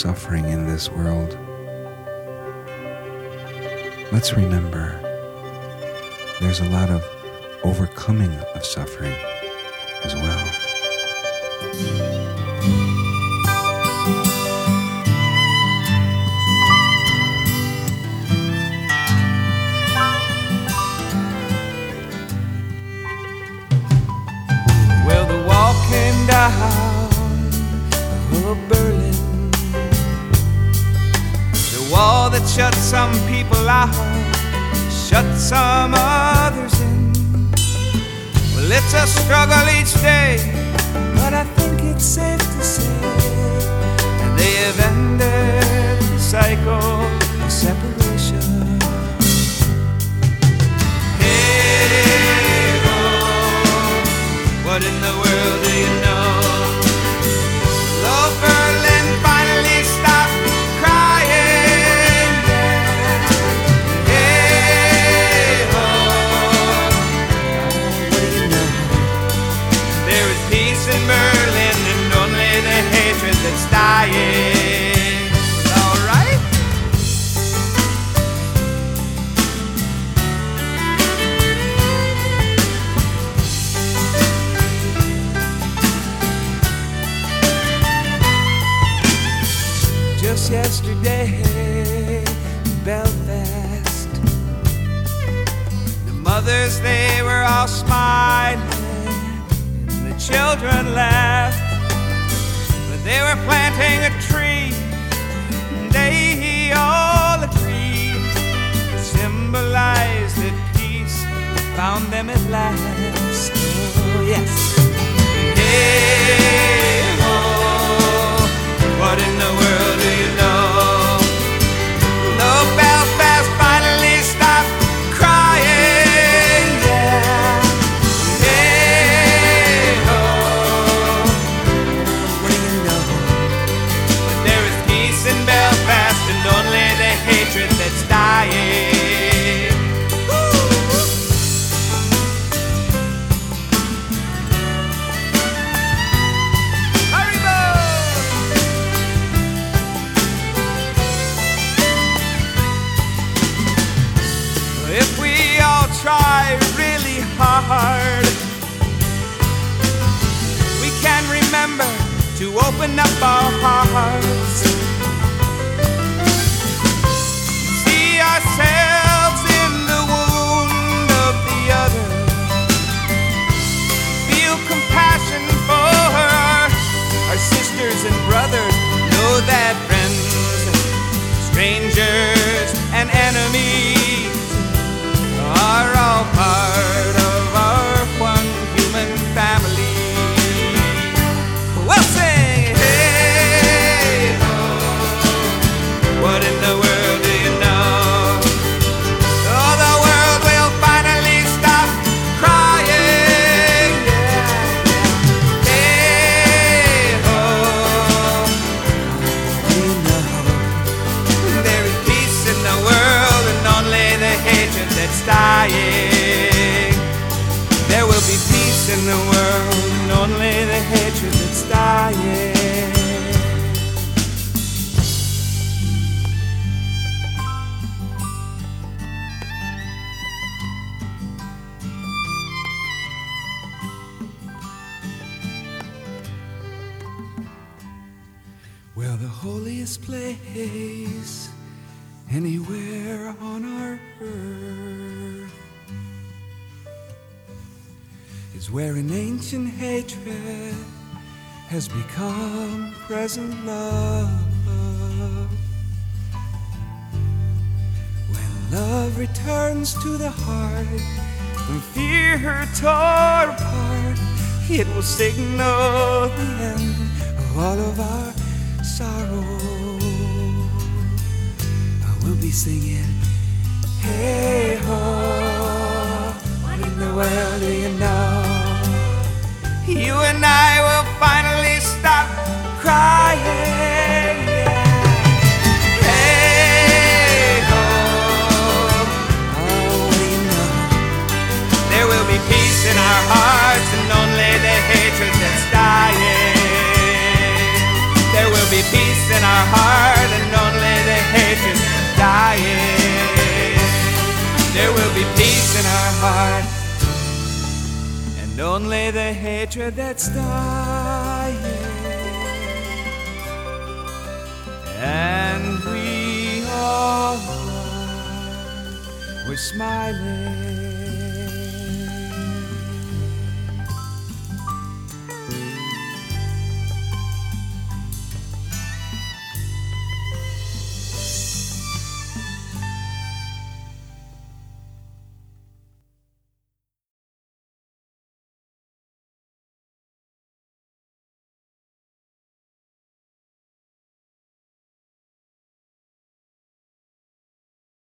suffering in this world, let's remember there's a lot of overcoming of suffering as well. Well, the wall came down of Berlin, the wall that shut some people out, shut some others in. Well, it's a struggle each day, but I think it's safe to say that they have ended the cycle of separation. Hey, oh, what in the world do you know? Though Berlin finally stopped crying, hey, oh, what do you know? There is peace in Berlin and only the hatred that's dying. All right? Just yesterday in Belfast, the mothers, they were all smiling, and the children laughed. But they were planting a tree, and they all agreed to symbolize that peace found them at last. Oh, yes. Hey, oh, what in the world do you know? Though Belfast finally stopped crying, yeah. Hey, oh, what do you know? But there is peace in Belfast and only the hatred that's dying. If we all try really hard, we can remember to open up our hearts, see ourselves in the wound of the other, feel compassion for our sisters and brothers, know that friends, strangers and enemies are all part of our one human family. We'll sing, hey, oh, what in the world do you know? Oh, the world will finally stop crying, yeah. Hey, oh, what do you know? There is peace in the world and only the hatred that's dying. There will be peace in the world and only the hatred that's dying. Well, the holiest place anywhere on our earth is where an ancient hatred has become present love. When love returns to the heart, when fear tore apart, it will signal the end of all of our sorrow. We'll be singing, hey ho, what in the world do you know? You and I will finally stop crying, yeah. Hey ho, oh, what do you know? There will be peace in our hearts and only the hatred that's dying. There will be peace in our hearts only the hatred that's dying. And we all are, we're smiling.